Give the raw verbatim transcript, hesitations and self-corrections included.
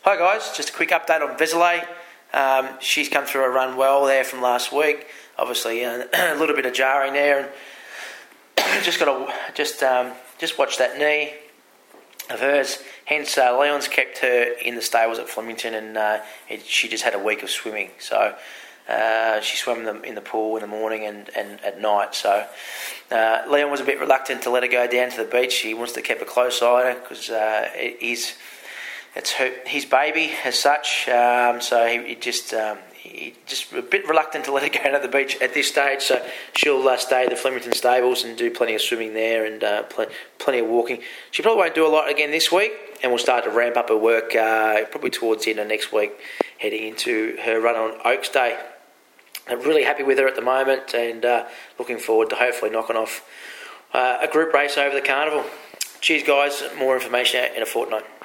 Hi guys, just a quick update on Veselay. Um, she's come through a run well there from last week. Obviously uh, a little bit of jarring there, and just got to just um, just watch that knee of hers. Hence, uh, Leon's kept her in the stables at Flemington, and uh, it, she just had a week of swimming. So uh, she swam in the, in the pool in the morning and, and at night. So uh, Leon was a bit reluctant to let her go down to the beach. He wants to keep a close eye on her because uh, it is it's her, his baby as such. Um, so he, he just um, he just a bit reluctant to let her go to the beach at this stage. So she'll uh, stay at the Flemington stables and do plenty of swimming there and uh, pl- plenty of walking. She probably won't do a lot again this week, and we'll start to ramp up her work uh, probably towards the end of next week, heading into her run on Oaks Day. I'm really happy with her at the moment, and uh, looking forward to hopefully knocking off uh, a group race over the carnival. Cheers guys, more information out in a fortnight.